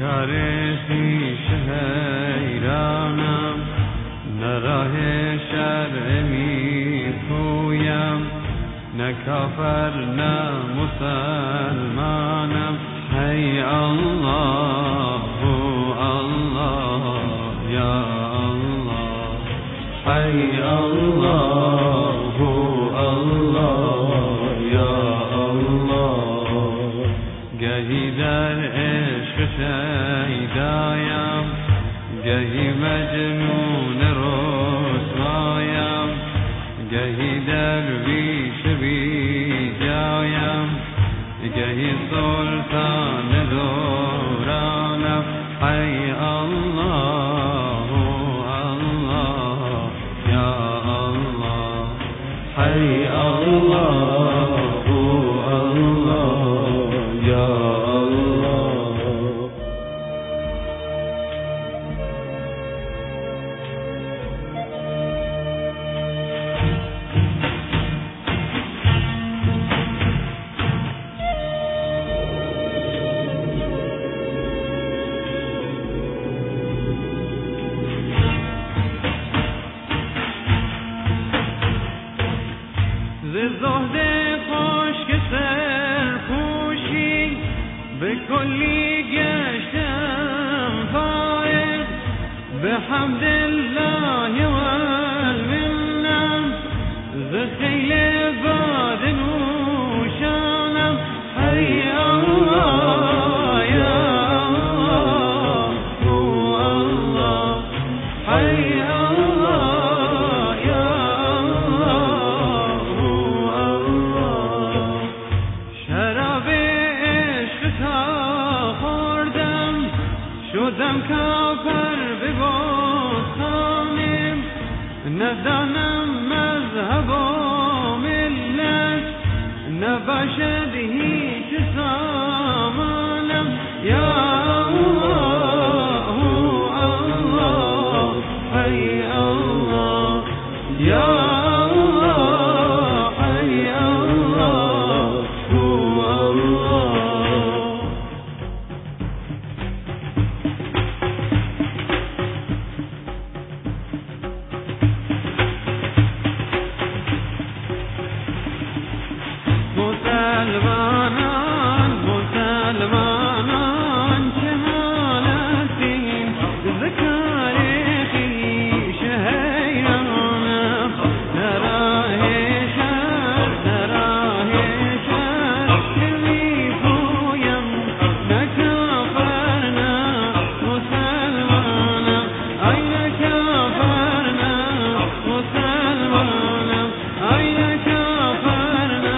کار خویش حیرانم نه راه شرع می پویم نه کافر نه مسلمانم حی الله الله یا الله حی الله الله یا الله گهی در عشق شیدایم گهی مجنون رسوایم گهی درویش بی جایم گهی سلطان دورانم حی الله الله یا الله حی الله الله یا زهد خشک سرپوشی به کلی گشتم فائق به حمد الله و المنه ز خیل باد نوشانم حی الله یا الله حی شدم کافر به باستانم ندانم مذهب و ملت نباشد هیچ سامانم یا الله الله حی الله یا الله حی الله مسلمانان چه حالتیم ز کار خویش حیرانم نه راه شر که می پویم نه کافر نه مسلمانم ای نه کافر نه مسلمانم ای نه کافر نه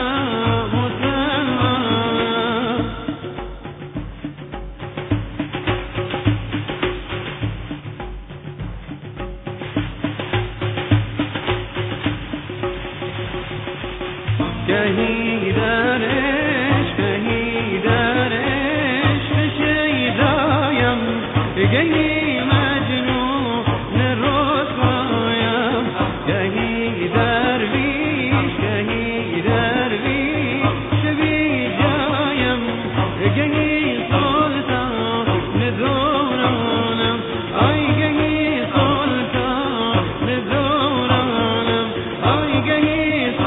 گهی در عشق شیدایم گهی مجنون رسوایم گهی درویش بی جایم گهی سلطان دورانم ای گهی سلطان دورانم ای گهی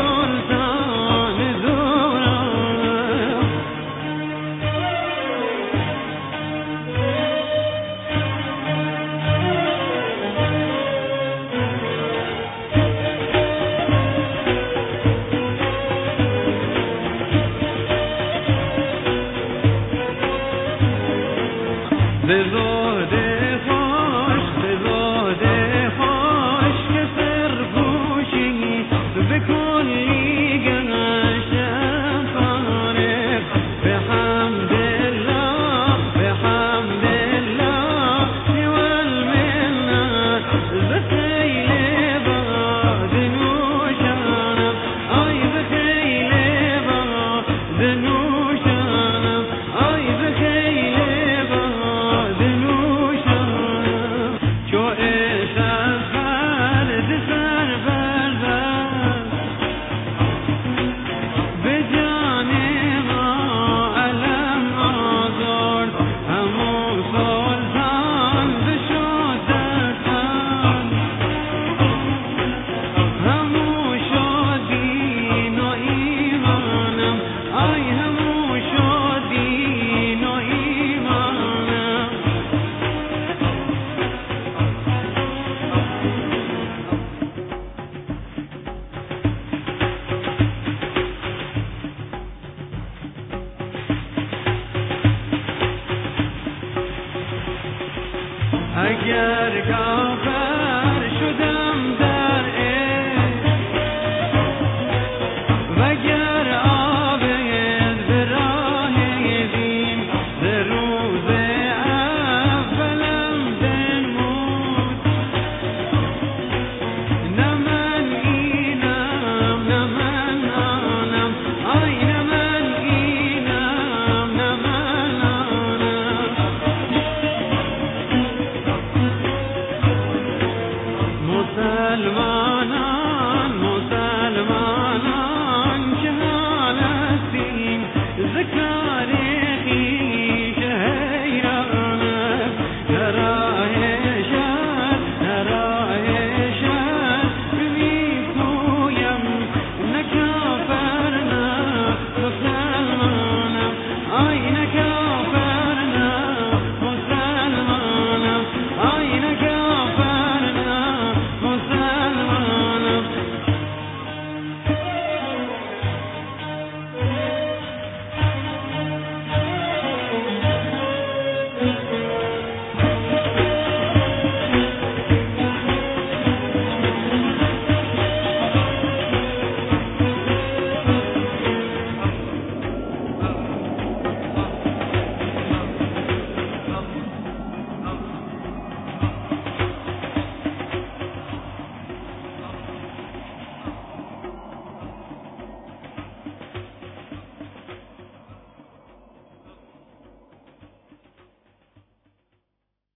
به زهد خشک سرپوشی به کلی گشتم فارغ به حمد الله و المنه ز خیل باد نوشانم ای ز خیل باد نوشانم ای ز خیل باد نوشانم اگر کافر شدم در عشق وگر عابد به راه دین ز روز اولم بنمود نه من اینم نه من آنم آی نه من اینم نه من آنم مسلمانان مسلمانان که حال هستیم ز کار خویش حیرانم نه راه شر نه راه شر میگویم نه کافر نه مسلمانم آی نه کافر نه مسلمانم آی نه کافر نه مسلمانم